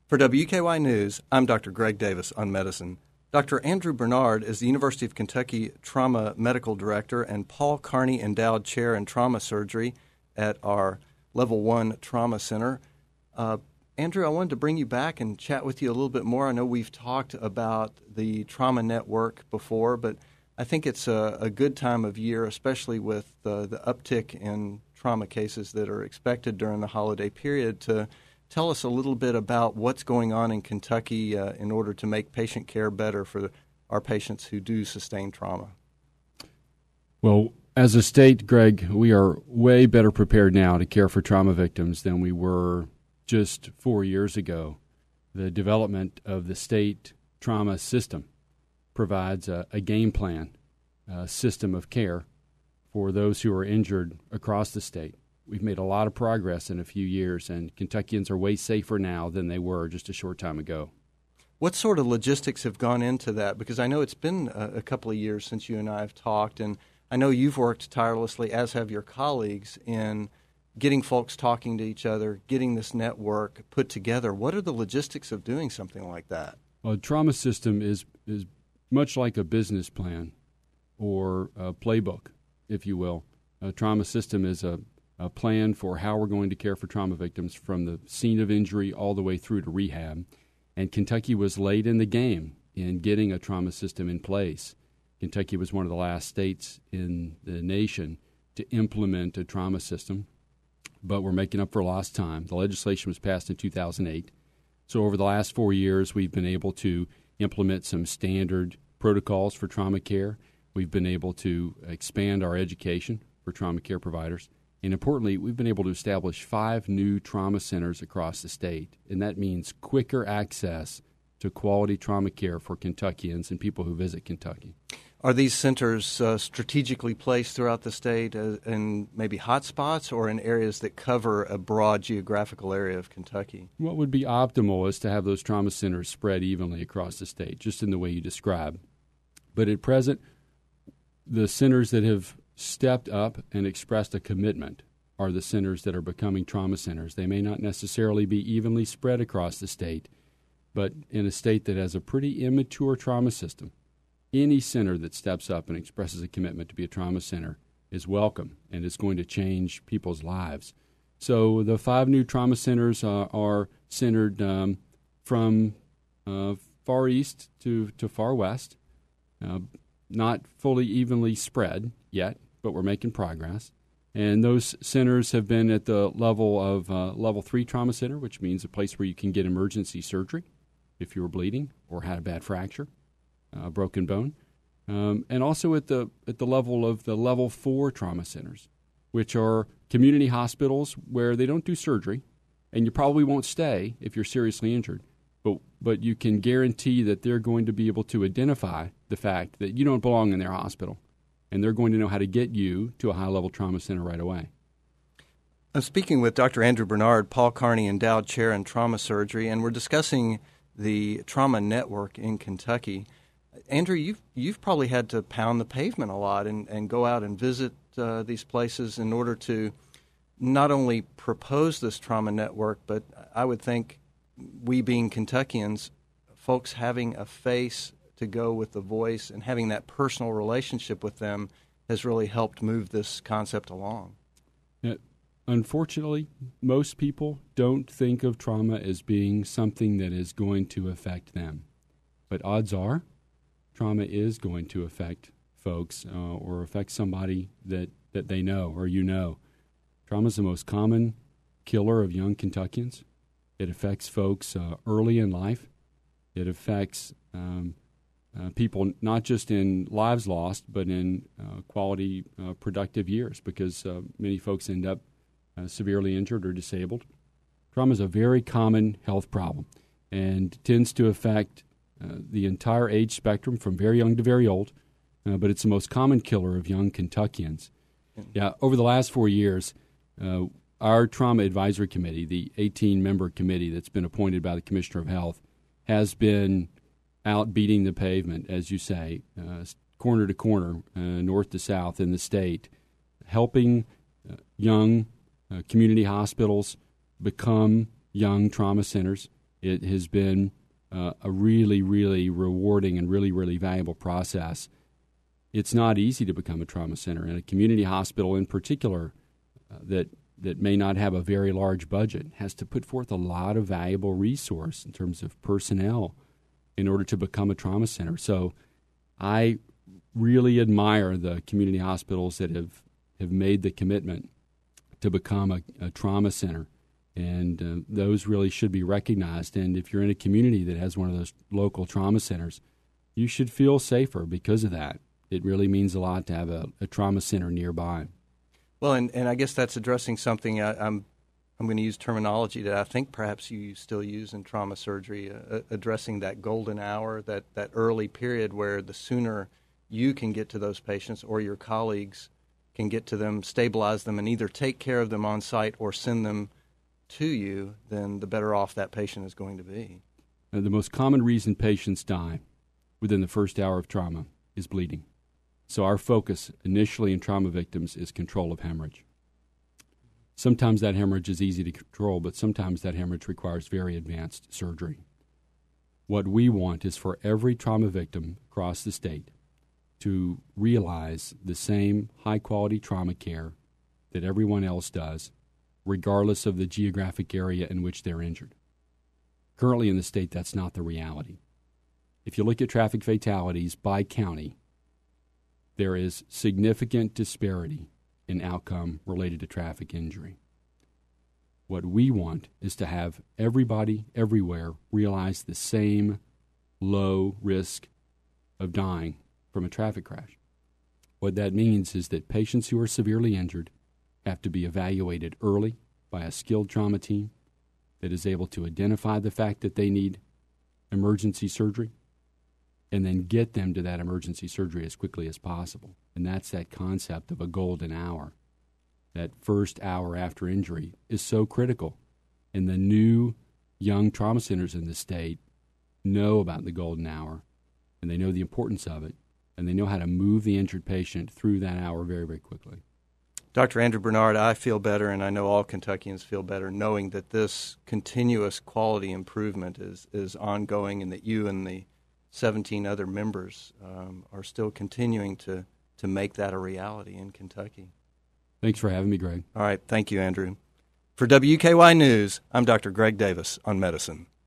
For WKY News, I'm Dr. Greg Davis on medicine. Dr. Andrew Bernard is the University of Kentucky Trauma Medical Director and Paul Carney Endowed Chair in Trauma Surgery at our Level 1 Trauma Center. Andrew, I wanted to bring you back and chat with you a little bit more. I know we've talked about the trauma network before, but I think it's a good time of year, especially with the uptick in trauma cases that are expected during the holiday period, to tell us a little bit about what's going on in Kentucky in order to make patient care better for our patients who do sustain trauma. Well, as a state, Greg, we are way better prepared now to care for trauma victims than we were just 4 years ago. The development of the state trauma system provides a game plan, a system of care for those who are injured across the state. We've made a lot of progress in a few years, and Kentuckians are way safer now than they were just a short time ago. What sort of logistics have gone into that? Because I know it's been a couple of years since you and I have talked, and I know you've worked tirelessly, as have your colleagues, in getting folks talking to each other, getting this network put together. What are the logistics of doing something like that? Well, a trauma system is much like a business plan or a playbook, if you will. A trauma system is a plan for how we're going to care for trauma victims from the scene of injury all the way through to rehab. And Kentucky was late in the game in getting a trauma system in place. Kentucky was one of the last states in the nation to implement a trauma system, but we're making up for lost time. The legislation was passed in 2008. So over the last 4 years, we've been able to implement some standard protocols for trauma care. We've been able to expand our education for trauma care providers. And importantly, we've been able to establish 5 new trauma centers across the state, and that means quicker access to quality trauma care for Kentuckians and people who visit Kentucky. Are these centers strategically placed throughout the state in maybe hot spots or in areas that cover a broad geographical area of Kentucky? What would be optimal is to have those trauma centers spread evenly across the state, just in the way you described. But at present, the centers that have stepped up and expressed a commitment are the centers that are becoming trauma centers. They may not necessarily be evenly spread across the state, but in a state that has a pretty immature trauma system, any center that steps up and expresses a commitment to be a trauma center is welcome and is going to change people's lives. So the 5 new trauma centers are centered from far east to far west, not fully evenly spread yet, but we're making progress. And those centers have been at the level of Level 3 Trauma Center, which means a place where you can get emergency surgery if you were bleeding or had a bad fracture, a broken bone. And also at the level of the Level 4 Trauma Centers, which are community hospitals where they don't do surgery, and you probably won't stay if you're seriously injured, but you can guarantee that they're going to be able to identify the fact that you don't belong in their hospital, and they're going to know how to get you to a high-level trauma center right away. I'm speaking with Dr. Andrew Bernard, Paul Carney Endowed Chair in Trauma Surgery, and we're discussing the trauma network in Kentucky. Andrew, you've probably had to pound the pavement a lot and go out and visit these places in order to not only propose this trauma network, but I would think we being Kentuckians, folks having a face to go with the voice and having that personal relationship with them has really helped move this concept along. Unfortunately, most people don't think of trauma as being something that is going to affect them. But odds are, trauma is going to affect folks or affect somebody that they know or you know. Trauma is the most common killer of young Kentuckians. It affects folks early in life. It affects people not just in lives lost, but in quality, productive years, because many folks end up severely injured or disabled. Trauma is a very common health problem and tends to affect the entire age spectrum from very young to very old, but it's the most common killer of young Kentuckians. Yeah, over the last 4 years, our Trauma Advisory Committee, the 18-member committee that's been appointed by the Commissioner of Health, has been out beating the pavement, as you say, corner to corner, north to south in the state, helping young community hospitals become young trauma centers, It has been a really, really rewarding and really, really valuable process. It's not easy to become a trauma center, and a community hospital in particular that may not have a very large budget has to put forth a lot of valuable resource in terms of personnel in order to become a trauma center. So I really admire the community hospitals that have made the commitment to become a trauma center, and those really should be recognized. And if you're in a community that has one of those local trauma centers, you should feel safer because of that. It really means a lot to have a trauma center nearby. Well, and I guess that's addressing something I'm going to use terminology that I think perhaps you still use in trauma surgery, addressing that golden hour, that early period where the sooner you can get to those patients or your colleagues can get to them, stabilize them, and either take care of them on site or send them to you, then the better off that patient is going to be. Now, the most common reason patients die within the first hour of trauma is bleeding. So our focus initially in trauma victims is control of hemorrhage. Sometimes that hemorrhage is easy to control, but sometimes that hemorrhage requires very advanced surgery. What we want is for every trauma victim across the state to realize the same high-quality trauma care that everyone else does, regardless of the geographic area in which they're injured. Currently in the state, that's not the reality. If you look at traffic fatalities by county, there is significant disparity in outcome related to traffic injury. What we want is to have everybody everywhere realize the same low risk of dying from a traffic crash. What that means is that patients who are severely injured have to be evaluated early by a skilled trauma team that is able to identify the fact that they need emergency surgery and then get them to that emergency surgery as quickly as possible. And that's that concept of a golden hour. That first hour after injury is so critical. And the new young trauma centers in the state know about the golden hour, and they know the importance of it, and they know how to move the injured patient through that hour very, very quickly. Dr. Andrew Bernard, I feel better, and I know all Kentuckians feel better, knowing that this continuous quality improvement is ongoing and that you and the 17 other members are still continuing to make that a reality in Kentucky. Thanks for having me, Greg. All right. Thank you, Andrew. For WKY News, I'm Dr. Greg Davis on medicine.